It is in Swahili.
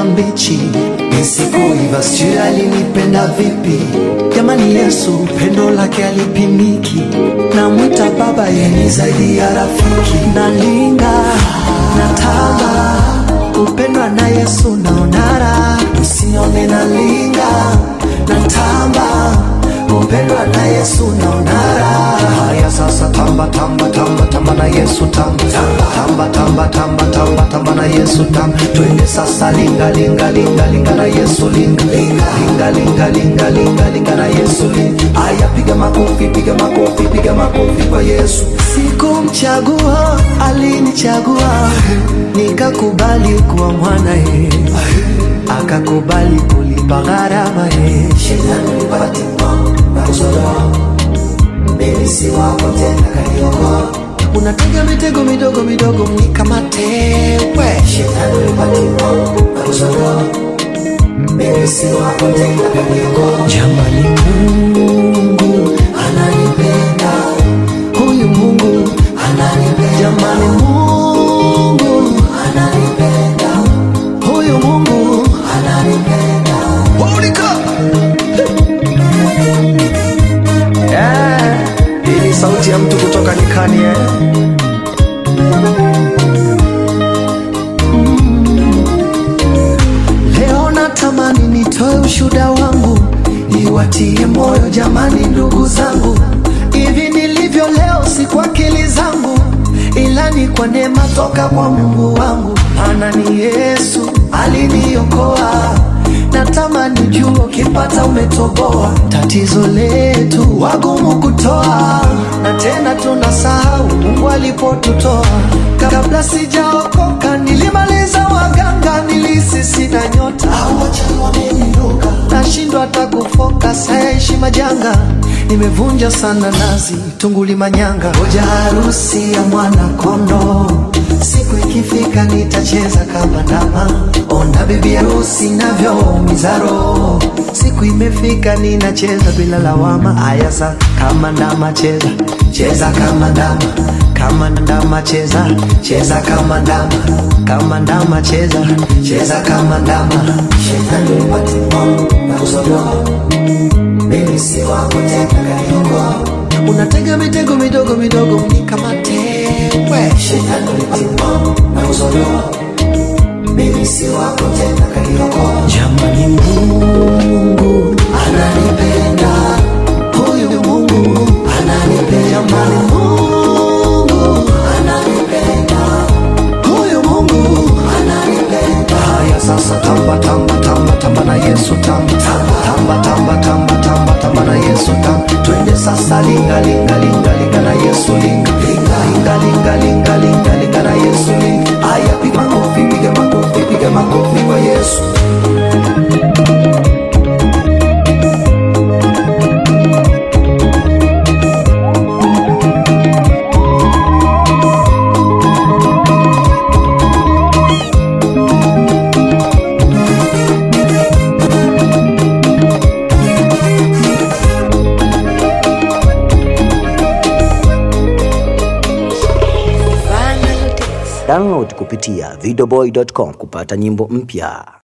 mbichi, nisikuiva sijui alinipenda vipi. Jamani Yesu pendo lake alipimiki, namwita baba yeni zaidi ya rafiki. Nalinga, natamba, kupendwa na Yesu naonara. Usione nalinga, natamba, kupendwa na Yesu naonara. Haya sasa tamba tamba tamba tamba na Yesu tamba. Tamba tamba tamba tamba tamba na Yesu tamba. Twende sasa linga linga linga linga na Yesu linga. Linga linga linga linga linga na Yesu linga. Haya piga makofi piga makofi piga makofi kwa Yesu. Sikumchagua alinichagua, nikakubali kuwa mwana yeye, akakubali kulipa gharama yeye. Shetani nipati na kuzodoa, mimi si wako tena kaniokoa. Unatega mitego midogo midogo mnikamatewe. Shetani nipati na kuzodoa, mimi si wako tena kaniokoa. Jamani Mungu ananipenda, huyu Mungu ananipenda. Jamani Mungu ananipenda, huyu Mungu ananipenda. Holy God. Hii sauti ya mtu kutoka nyikani Leo natamani nitoe ushuhuda wangu, niwatie moyo jamani ndugu zangu. Hivi nilivyo leo si kwa akili zangu, ila ni kwa neema toka kwa Mungu wangu. Anani Yesu aliniokoa, natamani jua ukipata umetoboa. Tatizo letu wagumu kutoa, na tena tunasahau Mungu alipotutoa. Kabla sijaokoka nilimaliza waganga, nilisi sina nyota, wachawi wameniruka, nashindwa hata kufoka, sayaishi majanga. Nimevunja sana nazi, tunguli manyanga. Ngoja harusi ya mwana kondo, siku ikifika nitacheza kama ndama. Ona bibi harusi navyoumiza roho, siku imefika ninacheza bila lawama. Aya sa kama ndama cheza, cheza kama ndama. Kama ndama cheza, cheza kama ndama. Kama ndama cheza, cheza kama ndama. Shetani nipati na kuzodoa, mimi si wako tena kaniokoa. Unatega mitego midogo midogo mnikamatewe. Shetani nipati na kuzodoa, mimi si wako tena kaniokoa. Jamani Mungu ananipenda, huyu Mungu ananipenda. Jamani Mungu ananipenda, huyu Mungu ananipenda. Haya sasa tamba tamba tamba tamba na Yesu tamba. Tamba tamba tamba tamba tamba na Yesu tamba. Twende sasa linga linga linga linga na Yesu linga. Linga linga linga linga linga na Yesu linga. Haya piga makofi piga makofi piga makofi kwa Yesu. Download kupitia videoboy.com kupata nyimbo mpya.